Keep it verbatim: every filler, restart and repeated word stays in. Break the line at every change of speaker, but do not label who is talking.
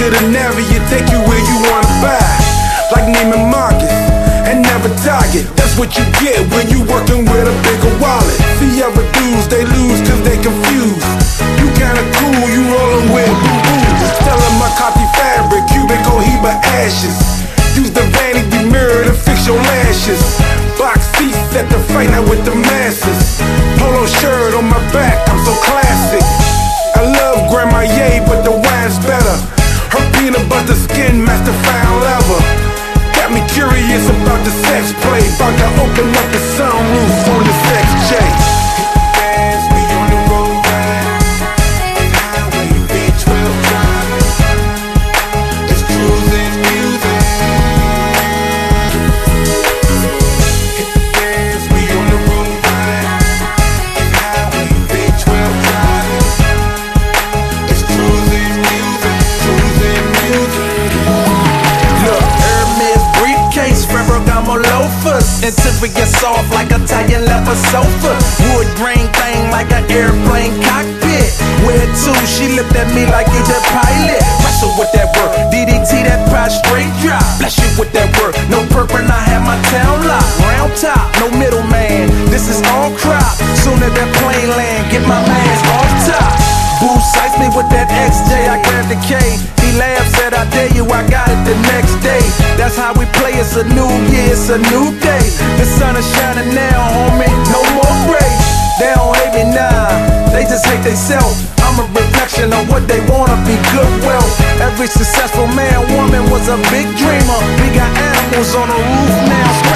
the Navy, it take you where you wanna buy. Like Neiman Marcus and never Target. That's what you get when you working with a bigger wallet. See other dudes, they lose cause they confused. You kinda cool, you rollin' with boo-boos. Tell them I copy fabric, cubic Cohiba ashes. Use the vanity mirror to fix your lashes. Box seats at the fight night with the masses. Polo shirt on my back, I'm so classic. I love Grandma Ye, but the wine's better. Her peanut butter skin match the fine leather. Got me curious about the sex play. About to open up the sunroof on the sex J.
Interior soft like Italian leather sofa. Wood grain thing like an airplane cockpit. Where to? She looked at me like you the pilot. Wrestle with that word, D D T that pride straight drop. Bless you with that word, no purple, I have my town lock. Round top, no middleman, this is all crop. Soon as that plane land, get my mask off top. Boo sights me with that X J, I grabbed the K. He laughed, said I dare you, I got it the next day. That's how we play, it's a new year, it's a new day. The sun is shining now, homie, no more gray. They don't hate me now, they just hate theyself. I'm a reflection of what they wanna be, good wealth. Every successful man, woman was a big dreamer. We got animals on the roof now.